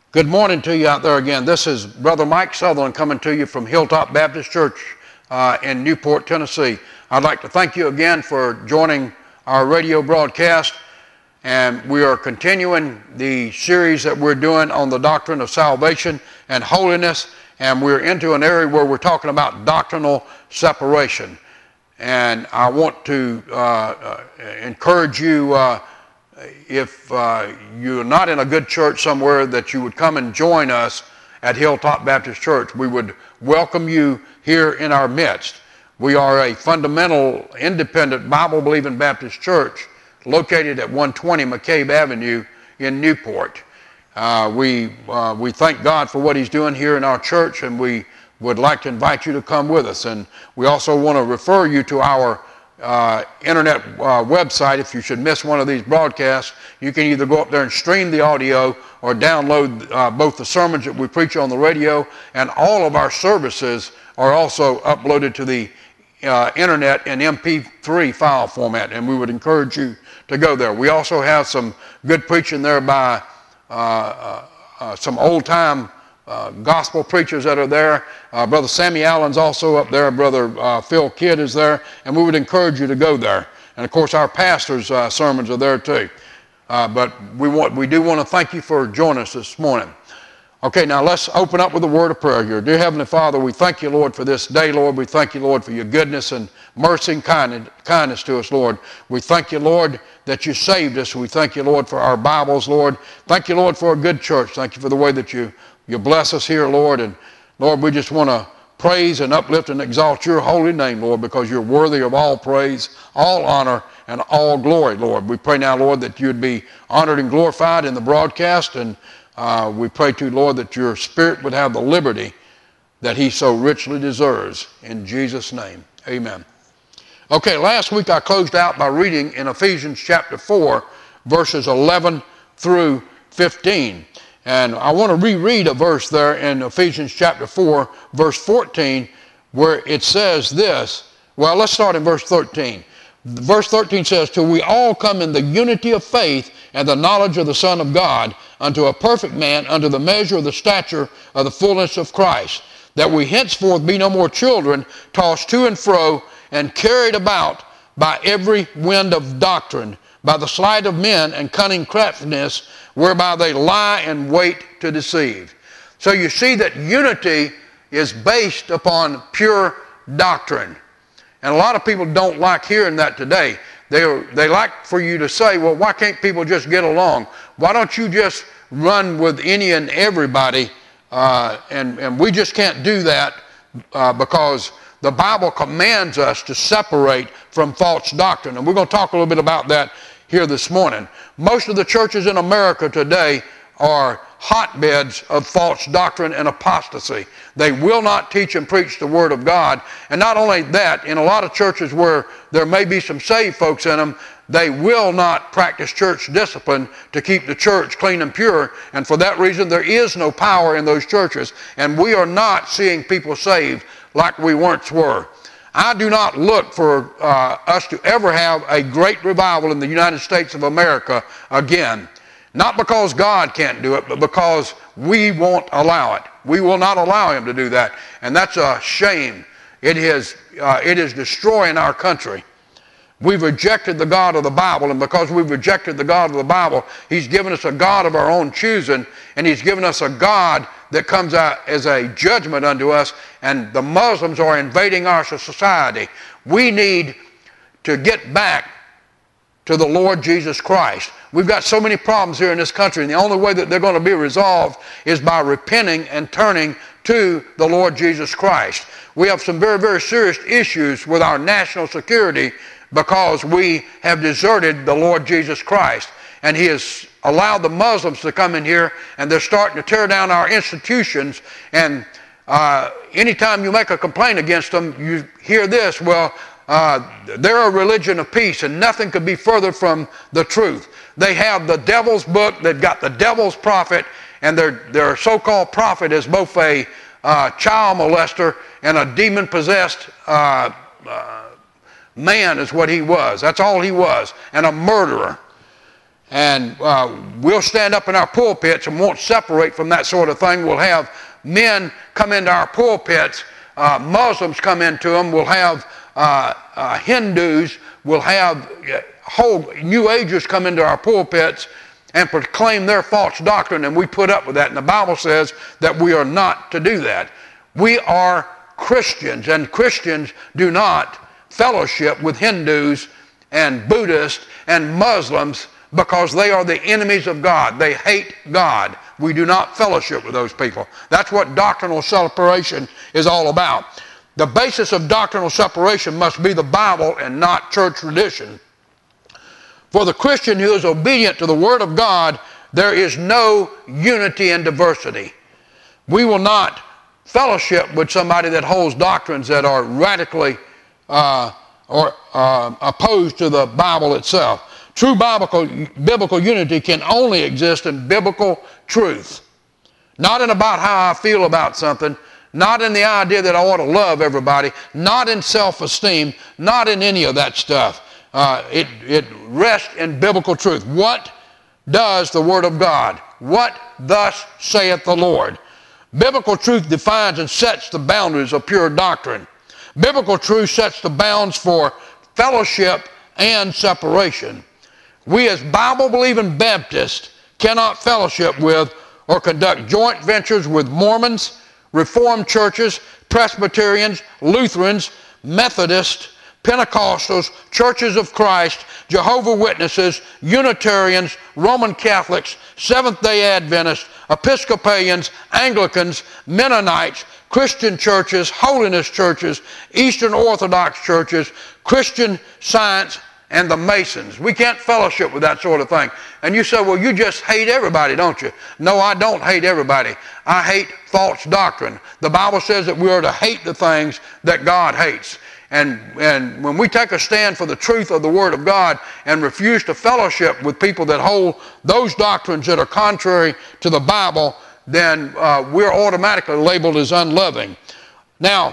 Good morning to you out there again. This is Brother Mike Sutherland coming to you from Hilltop Baptist Church in Newport, Tennessee. I'd like to thank you again for joining our radio broadcast. And we are continuing the series that we're doing on the doctrine of salvation and holiness. And we're into an area where we're talking about doctrinal separation. And I want to encourage you, if you're not in a good church somewhere, that you would come and join us at Hilltop Baptist Church. We would welcome you here in our midst. We are a fundamental, independent, Bible-believing Baptist church located at 120 McCabe Avenue in Newport. We thank God for what He's doing here in our church, and we would like to invite you to come with us. And we also want to refer you to our internet website. If you should miss one of these broadcasts, you can either go up there and stream the audio or download both the sermons that we preach on the radio, and all of our services are also uploaded to the internet in MP3 file format, and we would encourage you to go there. We also have some good preaching there by some old-time gospel preachers that are there. Brother Sammy Allen's also up there. Brother Phil Kidd is there, and we would encourage you to go there. And of course, our pastor's sermons are there too. But we do want to thank you for joining us this morning. Okay, now let's open up with a word of prayer here. Dear Heavenly Father, we thank you, Lord, for this day, Lord. We thank you, Lord, for your goodness and mercy and kindness to us, Lord. We thank you, Lord, that you saved us. We thank you, Lord, for our Bibles, Lord. Thank you, Lord, for a good church. Thank you for the way that you bless us here, Lord. And Lord, we just want to praise and uplift and exalt your holy name, Lord, because you're worthy of all praise, all honor, and all glory, Lord. We pray now, Lord, that you'd be honored and glorified in the broadcast, and we pray too, Lord, that your Spirit would have the liberty that he so richly deserves. In Jesus' name, amen. Okay, last week I closed out by reading in Ephesians chapter 4, verses 11 through 15. And I want to reread a verse there in Ephesians chapter 4, verse 14, where it says this. Well, let's start in verse 13. Verse 13 says, "Till we all come in the unity of faith and the knowledge of the Son of God, unto a perfect man, unto the measure of the stature of the fullness of Christ, that we henceforth be no more children, tossed to and fro, and carried about by every wind of doctrine, by the sleight of men and cunning craftiness, whereby they lie and wait to deceive." So you see that unity is based upon pure doctrine. And a lot of people don't like hearing that today. They like for you to say, well, why can't people just get along? Why don't you just run with any and everybody? And we just can't do that because the Bible commands us to separate from false doctrine. And we're going to talk a little bit about that here this morning. Most of the churches in America today are hotbeds of false doctrine and apostasy. They will not teach and preach the Word of God. And not only that, in a lot of churches where there may be some saved folks in them, they will not practice church discipline to keep the church clean and pure. And for that reason, there is no power in those churches. And we are not seeing people saved like we once were. I do not look for us to ever have a great revival in the United States of America again. Not because God can't do it, but because we won't allow it. We will not allow him to do that. And that's a shame. It is destroying our country. We've rejected the God of the Bible, and because we've rejected the God of the Bible, he's given us a God of our own choosing, and he's given us a God that comes out as a judgment unto us, and the Muslims are invading our society. We need to get back to the Lord Jesus Christ. We've got so many problems here in this country, and the only way that they're going to be resolved is by repenting and turning to the Lord Jesus Christ. We have some very, very serious issues with our national security because we have deserted the Lord Jesus Christ. And he has allowed the Muslims to come in here, and they're starting to tear down our institutions. And anytime you make a complaint against them, you hear this, well, they're a religion of peace, and nothing could be further from the truth. They have the devil's book, they've got the devil's prophet, and their so-called prophet is both a child molester and a demon-possessed man is what he was. That's all he was, and a murderer. And we'll stand up in our pulpits and won't separate from that sort of thing. We'll have men come into our pulpits, Muslims come into them, we'll have Hindus, we'll have whole New Agers come into our pulpits and proclaim their false doctrine, and we put up with that. And the Bible says that we are not to do that. We are Christians, and Christians do not fellowship with Hindus and Buddhists and Muslims because they are the enemies of God. They hate God. We do not fellowship with those people. That's what doctrinal separation is all about. The basis of doctrinal separation must be the Bible and not church tradition. For the Christian who is obedient to the Word of God, there is no unity in diversity. We will not fellowship with somebody that holds doctrines that are radically opposed to the Bible itself. True biblical unity can only exist in biblical truth. Not in about how I feel about something, not in the idea that I ought to love everybody, not in self-esteem, not in any of that stuff. It rests in biblical truth. What does the Word of God? What thus saith the Lord? Biblical truth defines and sets the boundaries of pure doctrine. Biblical truth sets the bounds for fellowship and separation. We as Bible-believing Baptists cannot fellowship with or conduct joint ventures with Mormons, Reformed churches, Presbyterians, Lutherans, Methodists, Pentecostals, Churches of Christ, Jehovah's Witnesses, Unitarians, Roman Catholics, Seventh-day Adventists, Episcopalians, Anglicans, Mennonites, Christian churches, holiness churches, Eastern Orthodox churches, Christian Science, and the Masons. We can't fellowship with that sort of thing. And you say, well, you just hate everybody, don't you? No, I don't hate everybody. I hate false doctrine. The Bible says that we are to hate the things that God hates. And when we take a stand for the truth of the Word of God and refuse to fellowship with people that hold those doctrines that are contrary to the Bible, then we're automatically labeled as unloving. Now,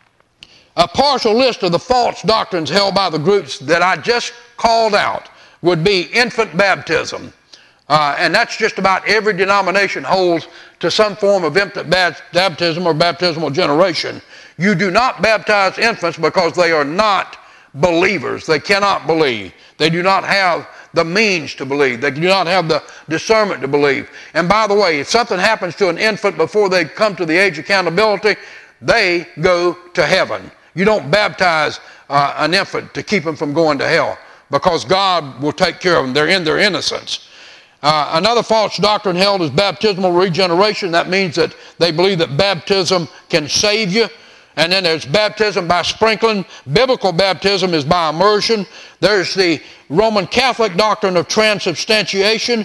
a partial list of the false doctrines held by the groups that I just called out would be infant baptism. And that's just about every denomination holds to some form of infant baptism or baptismal generation. You do not baptize infants because they are not believers. They cannot believe. They do not have the means to believe. They do not have the discernment to believe. And by the way, if something happens to an infant before they come to the age of accountability, they go to heaven. You don't baptize an infant to keep them from going to hell because God will take care of them. They're in their innocence. Another false doctrine held is baptismal regeneration. That means that they believe that baptism can save you. And then there's baptism by sprinkling. Biblical baptism is by immersion. There's the Roman Catholic doctrine of transubstantiation.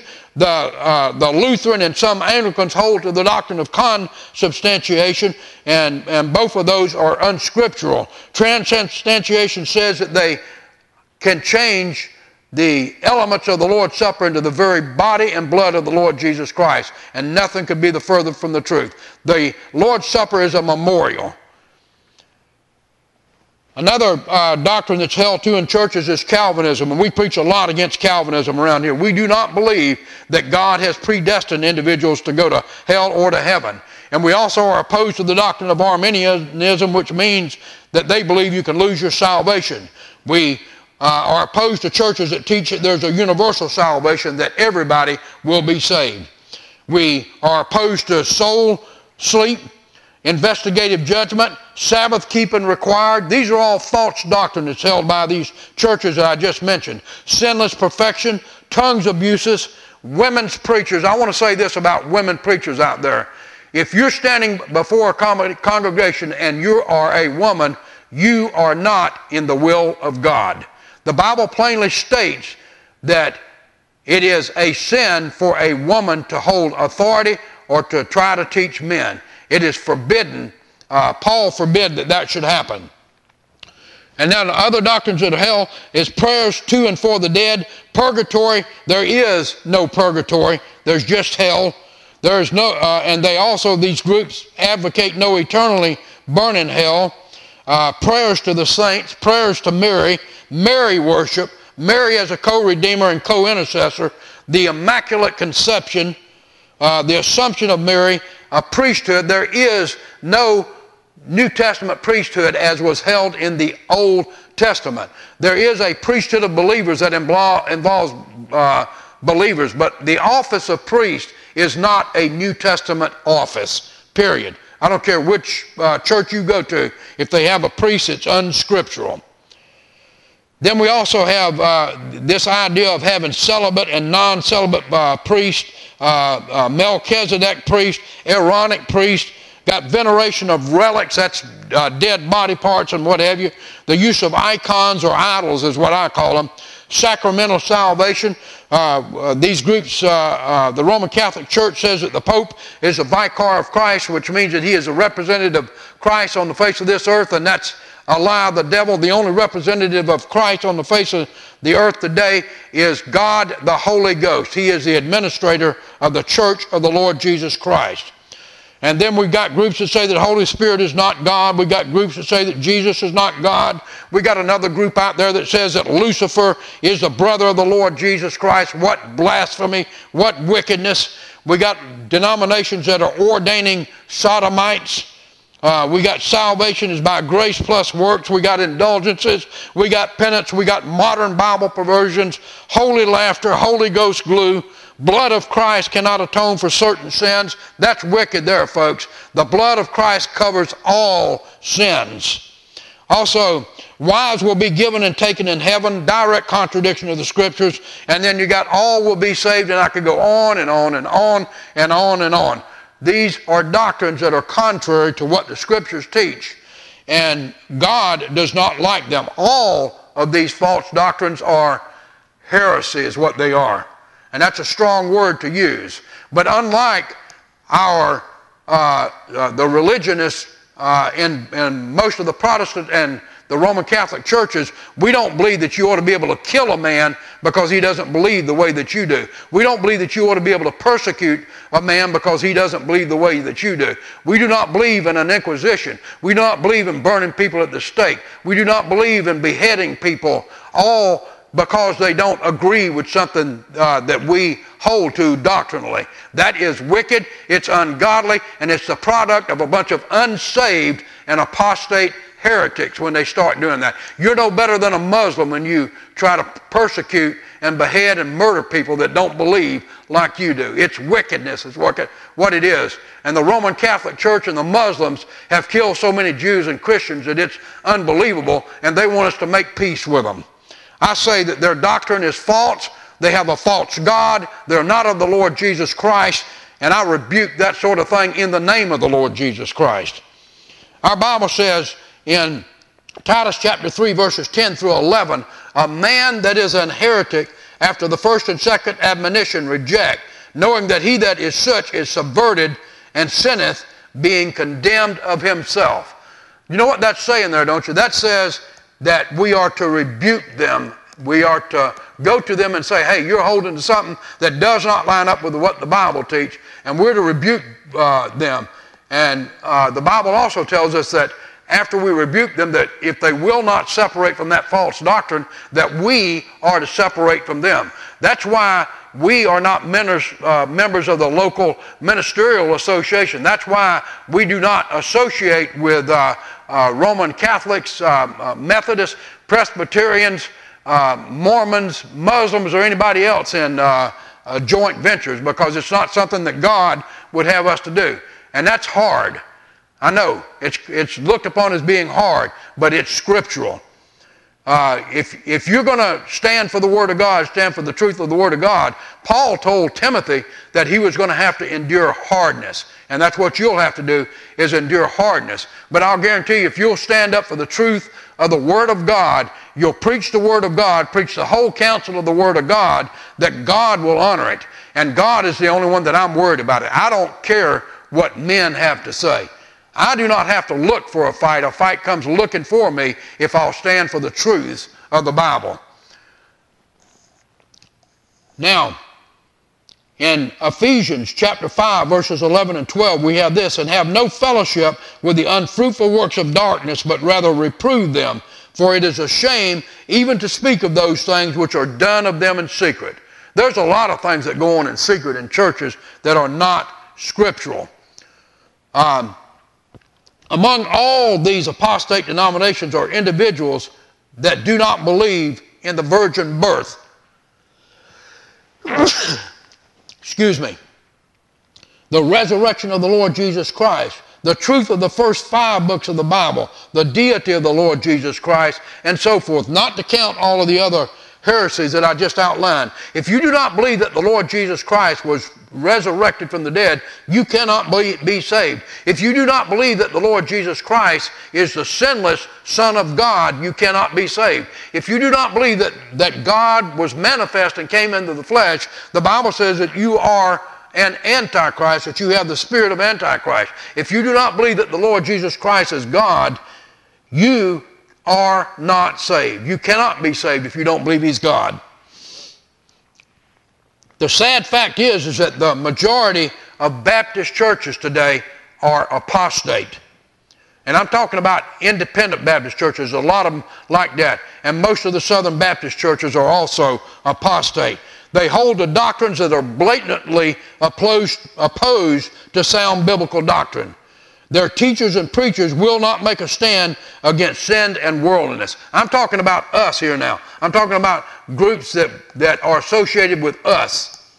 The Lutheran and some Anglicans hold to the doctrine of consubstantiation, and both of those are unscriptural. Transubstantiation says that they can change the elements of the Lord's Supper into the very body and blood of the Lord Jesus Christ, and nothing could be further from the truth. The Lord's Supper is a memorial. Another doctrine that's held to in churches is Calvinism, and we preach a lot against Calvinism around here. We do not believe that God has predestined individuals to go to hell or to heaven. And we also are opposed to the doctrine of Arminianism, which means that they believe you can lose your salvation. We are opposed to churches that teach that there's a universal salvation, that everybody will be saved. We are opposed to soul sleep, investigative judgment, Sabbath keeping required. These are all false doctrines held by these churches that I just mentioned. Sinless perfection, tongues abuses, women's preachers. I want to say this about women preachers out there. If you're standing before a congregation and you are a woman, you are not in the will of God. The Bible plainly states that it is a sin for a woman to hold authority or to try to teach men. It is forbidden. Paul forbid that should happen. And now the other doctrines that are held is prayers to and for the dead. Purgatory, there is no purgatory. There's just hell. There is no, and they also, these groups advocate no eternally burning hell. Prayers to the saints, prayers to Mary, Mary worship, Mary as a co-redeemer and co-intercessor. the Immaculate Conception, the Assumption of Mary, a priesthood. There is no New Testament priesthood as was held in the Old Testament. There is a priesthood of believers that involves believers, but the office of priest is not a New Testament office, period. I don't care which church you go to. If they have a priest, it's unscriptural. Then we also have this idea of having celibate and non-celibate priest, Melchizedek priest, Aaronic priest, got veneration of relics, that's dead body parts and what have you. The use of icons or idols is what I call them. Sacramental salvation. These groups, the Roman Catholic Church says that the Pope is a vicar of Christ, which means that he is a representative of Christ on the face of this earth, and that's a lie of the devil. The only representative of Christ on the face of the earth today is God the Holy Ghost. He is the administrator of the Church of the Lord Jesus Christ. And then we've got groups that say that Holy Spirit is not God. We've got groups that say that Jesus is not God. We've got another group out there that says that Lucifer is the brother of the Lord Jesus Christ. What blasphemy, what wickedness. We got denominations that are ordaining sodomites. We got salvation is by grace plus works. We got indulgences. We got penance. We got modern Bible perversions, holy laughter, Holy Ghost glue. Blood of Christ cannot atone for certain sins. That's wicked there, folks. The blood of Christ covers all sins. Also, wives will be given and taken in heaven, direct contradiction of the Scriptures. And then you got all will be saved, and I could go on and on and on and on and on. These are doctrines that are contrary to what the Scriptures teach. And God does not like them. All of these false doctrines are heresy is what they are. And that's a strong word to use. But unlike our the religionists in most of the Protestant and the Roman Catholic churches, we don't believe that you ought to be able to kill a man because he doesn't believe the way that you do. We don't believe that you ought to be able to persecute a man because he doesn't believe the way that you do. We do not believe in an inquisition. We do not believe in burning people at the stake. We do not believe in beheading people, all because they don't agree with something that we hold to doctrinally. That is wicked, it's ungodly, and it's the product of a bunch of unsaved and apostate heretics when they start doing that. You're no better than a Muslim when you try to persecute and behead and murder people that don't believe like you do. It's wickedness is what it is. And the Roman Catholic Church and the Muslims have killed so many Jews and Christians that it's unbelievable, and they want us to make peace with them. I say that their doctrine is false. They have a false God. They're not of the Lord Jesus Christ, and I rebuke that sort of thing in the name of the Lord Jesus Christ. Our Bible says in Titus chapter 3 verses 10 through 11, a man that is an heretic after the first and second admonition reject, knowing that he that is such is subverted and sinneth, being condemned of himself. You know what that's saying there, don't you? That says that we are to rebuke them. We are to go to them and say, hey, you're holding to something that does not line up with what the Bible teaches, and we're to rebuke them. And the Bible also tells us that after we rebuke them, that if they will not separate from that false doctrine, that we are to separate from them. That's why we are not members of the local ministerial association. That's why we do not associate with Roman Catholics, Methodists, Presbyterians, Mormons, Muslims, or anybody else in joint ventures, because it's not something that God would have us to do. And that's hard. I know it's looked upon as being hard, but it's scriptural. If you're going to stand for the Word of God, stand for the truth of the Word of God, Paul told Timothy that he was going to have to endure hardness. And that's what you'll have to do, is endure hardness. But I'll guarantee you, if you'll stand up for the truth of the Word of God, you'll preach the Word of God, preach the whole counsel of the Word of God, that God will honor it. And God is the only one that I'm worried about it. I don't care what men have to say. I do not have to look for a fight. A fight comes looking for me if I'll stand for the truths of the Bible. Now, in Ephesians chapter 5, verses 11 and 12, we have this, and have no fellowship with the unfruitful works of darkness, but rather reprove them. For it is a shame even to speak of those things which are done of them in secret. There's a lot of things that go on in secret in churches that are not scriptural. Among all these apostate denominations are individuals that do not believe in the virgin birth. Excuse me. The resurrection of the Lord Jesus Christ, the truth of the first 5 books of the Bible, the deity of the Lord Jesus Christ, and so forth, not to count all of the other heresies that I just outlined. If you do not believe that the Lord Jesus Christ was resurrected from the dead, you cannot be saved. If you do not believe that the Lord Jesus Christ is the sinless Son of God, you cannot be saved. If you do not believe that God was manifest and came into the flesh, the Bible says that you are an antichrist, that you have the spirit of antichrist. If you do not believe that the Lord Jesus Christ is God, you are not saved. You cannot be saved if you don't believe He's God. The sad fact is that the majority of Baptist churches today are apostate. And I'm talking about independent Baptist churches, a lot of them like that. And most of the Southern Baptist churches are also apostate. They hold to doctrines that are blatantly opposed to sound biblical doctrine. Their teachers and preachers will not make a stand against sin and worldliness. I'm talking about us here now. I'm talking about groups that are associated with us.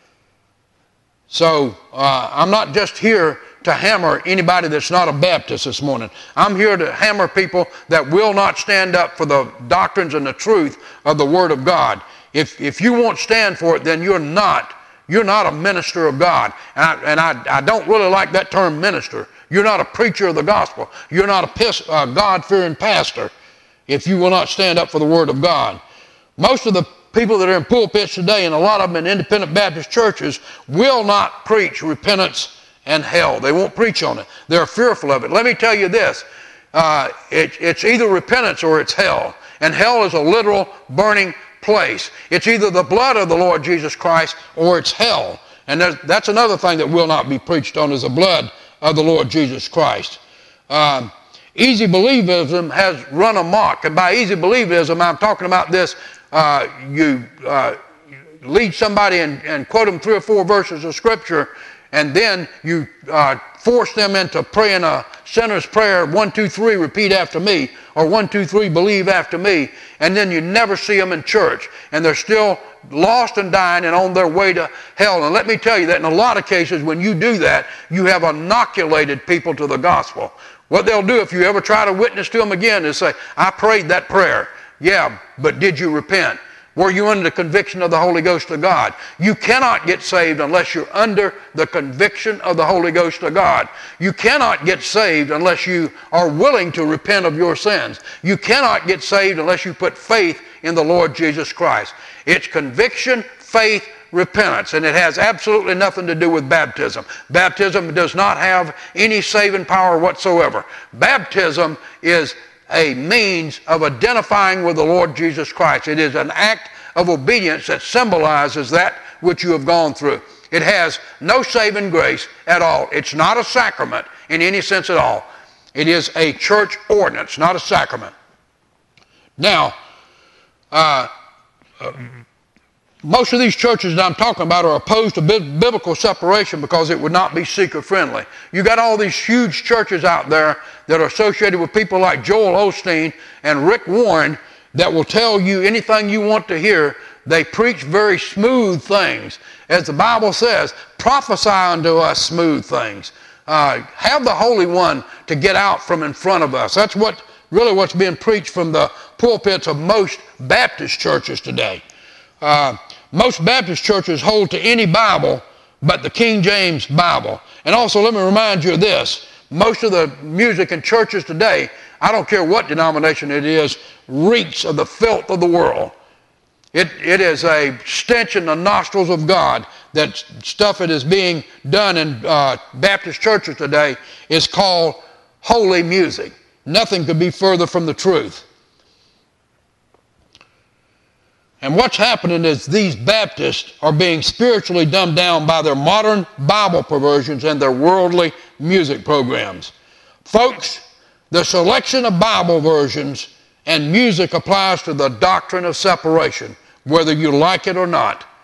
So I'm not just here to hammer anybody that's not a Baptist this morning. I'm here to hammer people that will not stand up for the doctrines and the truth of the Word of God. If you won't stand for it, then you're not a minister of God. And I don't really like that term minister. You're not a preacher of the gospel. You're not a God-fearing pastor if you will not stand up for the Word of God. Most of the people that are in pulpits today, and a lot of them in independent Baptist churches, will not preach repentance and hell. They won't preach on it. They're fearful of it. Let me tell you this. It's either repentance or it's hell. And hell is a literal burning place. It's either the blood of the Lord Jesus Christ or it's hell. And that's another thing that will not be preached on, is the blood of the Lord Jesus Christ. Easy believism has run amok. And by easy believism, I'm talking about this. You lead somebody and quote them 3 or 4 verses of Scripture, and then you force them into praying a sinner's prayer, 1, 2, 3, repeat after me, or 1, 2, 3, believe after me, and then you never see them in church, and they're still lost and dying and on their way to hell. And let me tell you that in a lot of cases when you do that, you have inoculated people to the gospel. What they'll do if you ever try to witness to them again is say, I prayed that prayer. Yeah, but did you repent? Were you under the conviction of the Holy Ghost of God? You cannot get saved unless you're under the conviction of the Holy Ghost of God. You cannot get saved unless you are willing to repent of your sins. You cannot get saved unless you put faith in the Lord Jesus Christ. It's conviction, faith, repentance, and it has absolutely nothing to do with baptism. Baptism does not have any saving power whatsoever. Baptism is a means of identifying with the Lord Jesus Christ. It is an act of obedience that symbolizes that which you have gone through. It has no saving grace at all. It's not a sacrament in any sense at all. It is a church ordinance, not a sacrament. Now, most of these churches that I'm talking about are opposed to biblical separation because it would not be seeker-friendly. You got all these huge churches out there that are associated with people like Joel Osteen and Rick Warren that will tell you anything you want to hear. They preach very smooth things. As the Bible says, prophesy unto us smooth things. Have the Holy One to get out from in front of us. That's what's being preached from the pulpits of most Baptist churches today. Most Baptist churches hold to any Bible but the King James Bible. And also let me remind you of this. Most of the music in churches today, I don't care what denomination it is, reeks of the filth of the world. It is a stench in the nostrils of God. That stuff that is being done in Baptist churches today is called holy music. Nothing could be further from the truth. And what's happening is these Baptists are being spiritually dumbed down by their modern Bible perversions and their worldly music programs. Folks, the selection of Bible versions and music applies to the doctrine of separation, whether you like it or not.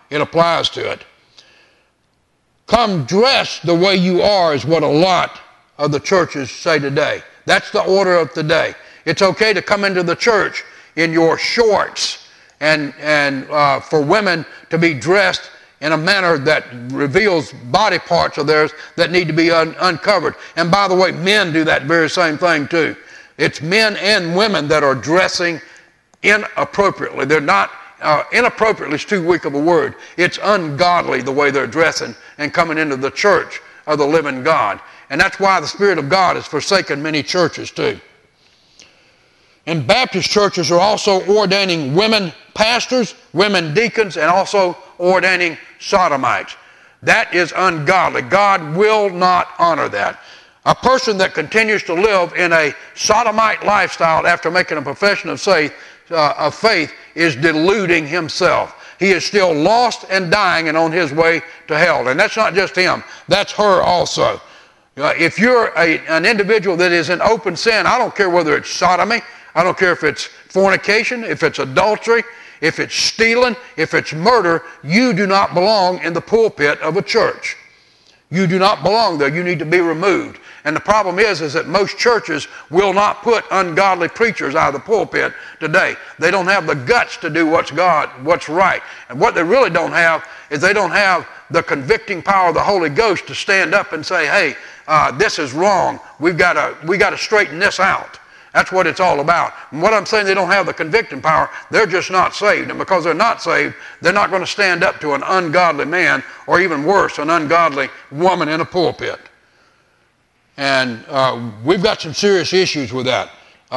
it applies to it. Come dressed the way you are is what a lot of the churches say today. That's the order of today. It's okay to come into the church in your shorts and for women to be dressed in a manner that reveals body parts of theirs that need to be uncovered. And by the way, men do that very same thing too. It's men and women that are dressing inappropriately. They're not, inappropriately is too weak of a word. It's ungodly the way they're dressing and coming into the church of the living God. And that's why the Spirit of God has forsaken many churches too. And Baptist churches are also ordaining women pastors, women deacons, and also ordaining sodomites. That is ungodly. God will not honor that. A person that continues to live in a sodomite lifestyle after making a profession of faith is deluding himself. He is still lost and dying and on his way to hell. And that's not just him. That's her also. If you're an individual that is in open sin, I don't care whether it's sodomy, I don't care if it's fornication, if it's adultery, if it's stealing, if it's murder, you do not belong in the pulpit of a church. You do not belong there. You need to be removed. And the problem is that most churches will not put ungodly preachers out of the pulpit today. They don't have the guts to do what's right. And what they really don't have is they don't have the convicting power of the Holy Ghost to stand up and say, hey, this is wrong. We got to straighten this out. That's what it's all about. And what I'm saying, they don't have the convicting power. They're just not saved. And because they're not saved, they're not going to stand up to an ungodly man, or even worse, an ungodly woman in a pulpit. And we've got some serious issues with that.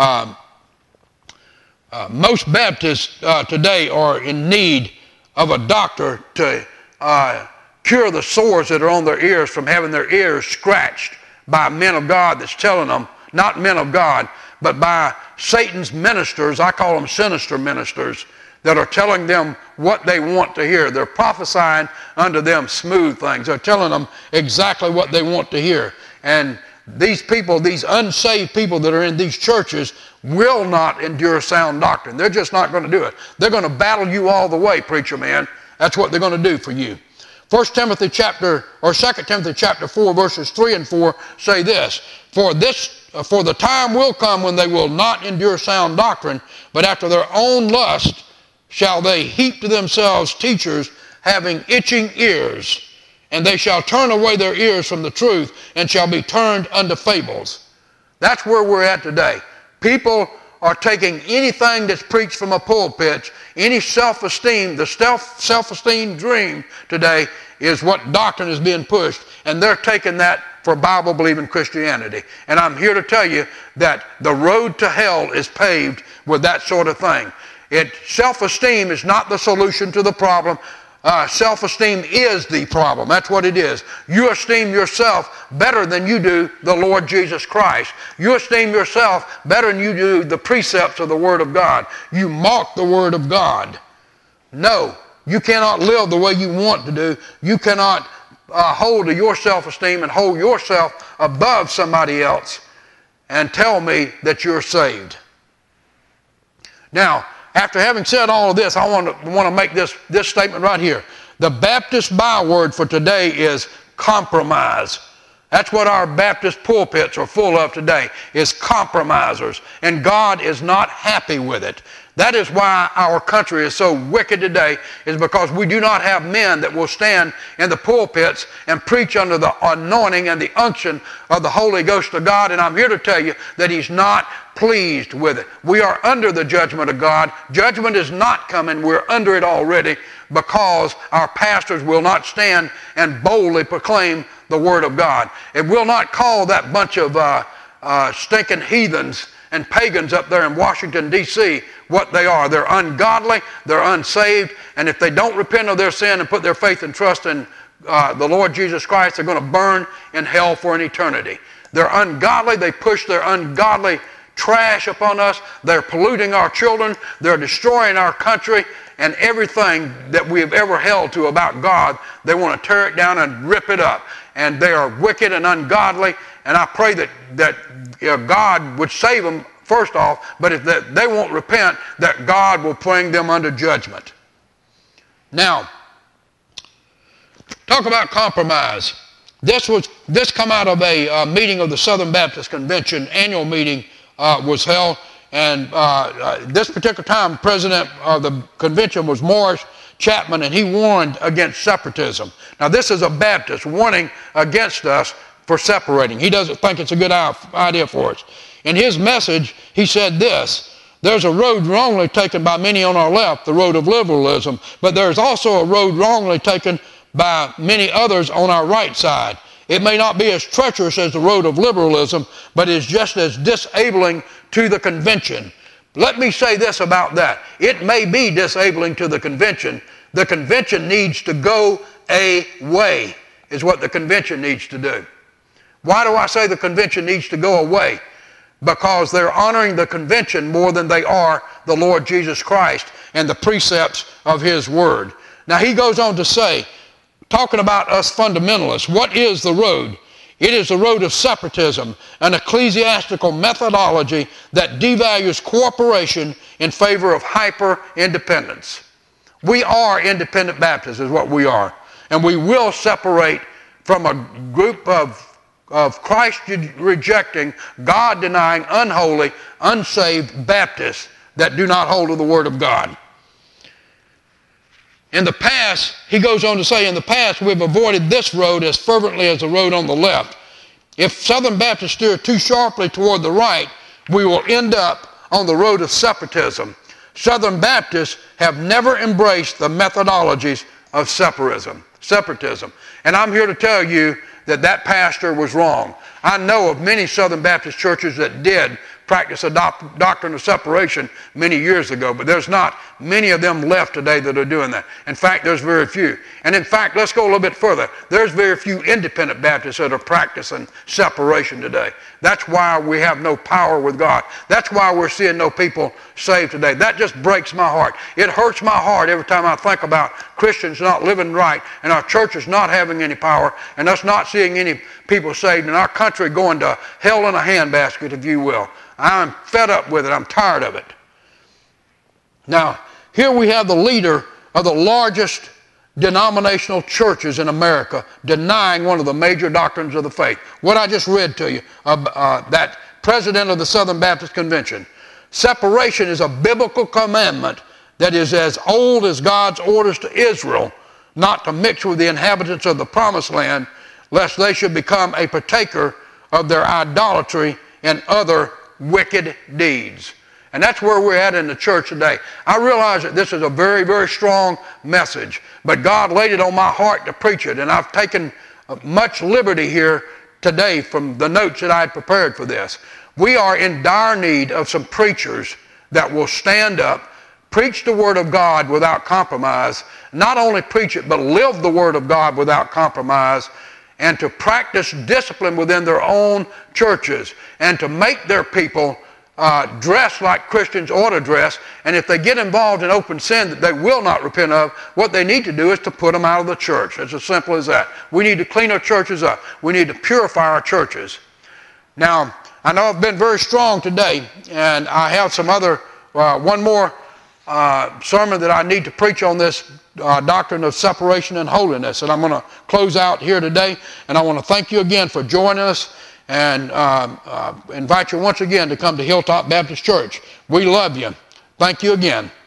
Most Baptists today are in need of a doctor to cure the sores that are on their ears from having their ears scratched by men of God that's telling them, not men of God, but by Satan's ministers. I call them sinister ministers, that are telling them what they want to hear. They're prophesying unto them smooth things. They're telling them exactly what they want to hear. And these people, these unsaved people that are in these churches, will not endure sound doctrine. They're just not going to do it. They're going to battle you all the way, preacher man. That's what they're going to do for you. 2 Timothy chapter 4, verses 3 and 4 say this: For the time will come when they will not endure sound doctrine, but after their own lust shall they heap to themselves teachers having itching ears, and they shall turn away their ears from the truth, and shall be turned unto fables. That's where we're at today. People are taking anything that's preached from a pulpit, any self-esteem, the self-esteem dream today is what doctrine is being pushed, and they're taking that for Bible-believing Christianity. And I'm here to tell you that the road to hell is paved with that sort of thing. Self-esteem is not the solution to the problem. Self-esteem is the problem. That's what it is. You esteem yourself better than you do the Lord Jesus Christ. You esteem yourself better than you do the precepts of the Word of God. You mock the Word of God. No, you cannot live the way you want to do. You cannot hold to your self-esteem and hold yourself above somebody else and tell me that you're saved. Now, after having said all of this, I want to make this statement right here. The Baptist byword for today is compromise. That's what our Baptist pulpits are full of today, is compromisers. And God is not happy with it. That is why our country is so wicked today, is because we do not have men that will stand in the pulpits and preach under the anointing and the unction of the Holy Ghost of God. And I'm here to tell you that He's not pleased with it. We are under the judgment of God. Judgment is not coming. We're under it already, because our pastors will not stand and boldly proclaim the Word of God. It will not call that bunch of stinking heathens and pagans up there in Washington, D.C. what they are. They're ungodly, they're unsaved, and if they don't repent of their sin and put their faith and trust in the Lord Jesus Christ, they're going to burn in hell for an eternity. They're ungodly, they push their ungodly trash upon us, they're polluting our children, they're destroying our country, and everything that we have ever held to about God, they want to tear it down and rip it up. And they are wicked and ungodly, and I pray that God would save them first off, but if they won't repent, that God will bring them under judgment. Now, Talk about compromise. This come out of a meeting of the Southern Baptist Convention. Annual meeting was held, and this particular time, president of the convention was Morris Chapman, and he warned against separatism. Now, this is a Baptist warning against us for separating. He doesn't think it's a good idea for us. In his message, he said this: there's a road wrongly taken by many on our left, the road of liberalism, but there's also a road wrongly taken by many others on our right side. It may not be as treacherous as the road of liberalism, but is just as disabling to the convention. Let me say this about that. It may be disabling to the convention. The convention needs to go away, is what the convention needs to do. Why do I say the convention needs to go away? Because they're honoring the convention more than they are the Lord Jesus Christ and the precepts of His Word. Now, he goes on to say, talking about us fundamentalists, what is the road? It is the road of separatism, an ecclesiastical methodology that devalues cooperation in favor of hyper-independence. We are independent Baptists, is what we are. And we will separate from a group of Christ-rejecting, God-denying, unholy, unsaved Baptists that do not hold to the Word of God. In the past, he goes on to say, in the past we've avoided this road as fervently as the road on the left. If Southern Baptists steer too sharply toward the right, we will end up on the road of separatism. Southern Baptists have never embraced the methodologies of separatism. And I'm here to tell you that pastor was wrong. I know of many Southern Baptist churches that did practice a doctrine of separation many years ago, but there's not many of them left today that are doing that. In fact, there's very few. And in fact, let's go a little bit further. There's very few independent Baptists that are practicing separation today. That's why we have no power with God. That's why we're seeing no people saved today. That just breaks my heart. It hurts my heart every time I think about Christians not living right and our churches not having any power and us not seeing any people saved and our country going to hell in a handbasket, if you will. I'm fed up with it. I'm tired of it. Now, here we have the leader of the largest denominational churches in America denying one of the major doctrines of the faith. What I just read to you, that president of the Southern Baptist Convention. Separation is a biblical commandment that is as old as God's orders to Israel not to mix with the inhabitants of the promised land, lest they should become a partaker of their idolatry and other wicked deeds. And that's where we're at in the church today. I realize that this is a very, very strong message, but God laid it on my heart to preach it, and I've taken much liberty here today from the notes that I had prepared for this. We are in dire need of some preachers that will stand up, preach the Word of God without compromise, not only preach it, but live the Word of God without compromise, and to practice discipline within their own churches, and to make their people dress like Christians ought to dress. And if they get involved in open sin that they will not repent of, what they need to do is to put them out of the church. It's as simple as that. We need to clean our churches up. We need to purify our churches. Now, I know I've been very strong today, and I have some other, one more sermon that I need to preach on this doctrine of separation and holiness. And I'm going to close out here today. And I want to thank you again for joining us and invite you once again to come to Hilltop Baptist Church. We love you. Thank you again.